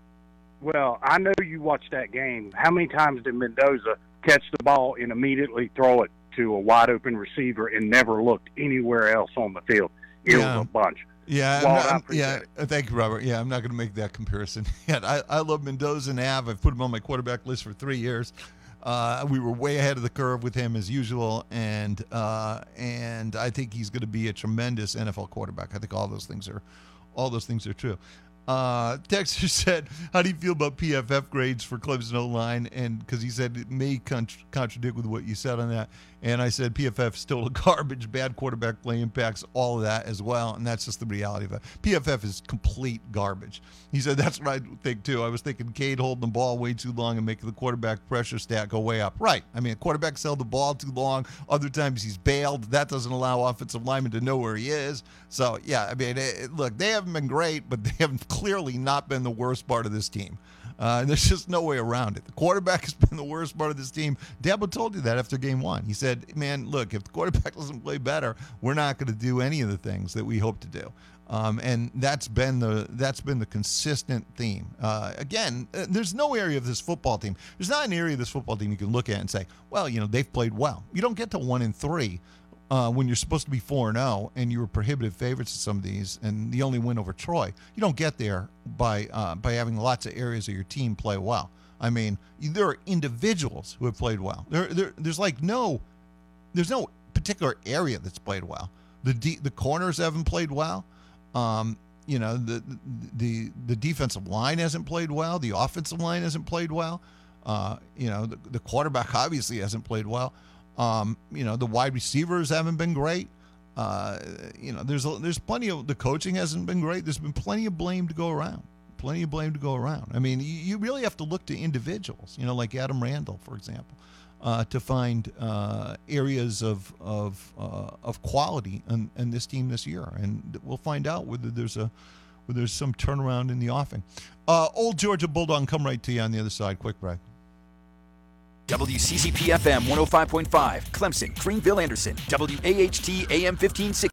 Well, I know you watched that game. How many times did Mendoza catch the ball and immediately throw it to a wide open receiver and never looked anywhere else on the field? It Yeah. was a bunch. Yeah, I'm Walt, not- I I'm- appreciate yeah. it. uh, Thank you, Robert. Yeah, I'm not going to make that comparison. Yet I, I love Mendoza and Av. I've put him on my quarterback list for three years. Uh, we were way ahead of the curve with him as usual, and uh, and I think he's going to be a tremendous N F L quarterback. I think all those things are, all those things are true. Uh, Dexter said, "How do you feel about P F F grades for Clemson O-line?" And because he said it may contra- contradict with what you said on that, and I said P F F still a garbage, bad quarterback play impacts all of that as well, and that's just the reality of it. P F F is complete garbage. He said that's what I think too. I was thinking Cade holding the ball way too long and making the quarterback pressure stat go way up. Right. I mean, quarterbacks held the ball too long. Other times he's bailed. That doesn't allow offensive linemen to know where he is. So yeah, I mean, it, look, they haven't been great, but they haven't clearly not been the worst part of this team. Uh, and there's just no way around it. The quarterback has been the worst part of this team. Dabo told you that after game one. He said, man, look, if the quarterback doesn't play better, we're not going to do any of the things that we hope to do. Um, and that's been the that's been the consistent theme. Uh, again, uh, there's no area of this football team. There's not an area of this football team you can look at and say, well, you know, they've played well. You don't get to one and three uh, when you're supposed to be four and zero, and you were prohibitive favorites in some of these, and the only win over Troy. You don't get there by uh, by having lots of areas of your team play well. I mean, there are individuals who have played well. There, there there's like no, there's no particular area that's played well. The de- the corners haven't played well. Um, you know, the, the the defensive line hasn't played well. The offensive line hasn't played well. Uh, you know, the, the quarterback obviously hasn't played well. Um, you know, the wide receivers haven't been great. Uh, you know, there's a, there's plenty of the coaching hasn't been great. There's been plenty of blame to go around. Plenty of blame to go around. I mean, you, you really have to look to individuals. You know, like Adam Randall, for example. Uh, to find uh, areas of of uh, of quality in, in this team this year, and we'll find out whether there's a whether there's some turnaround in the offing. Uh, old Georgia Bulldog, come right to you on the other side. Quick break. W C C P F M one oh five point five, Clemson, Greenville, Anderson, W A H T A M fifteen sixty.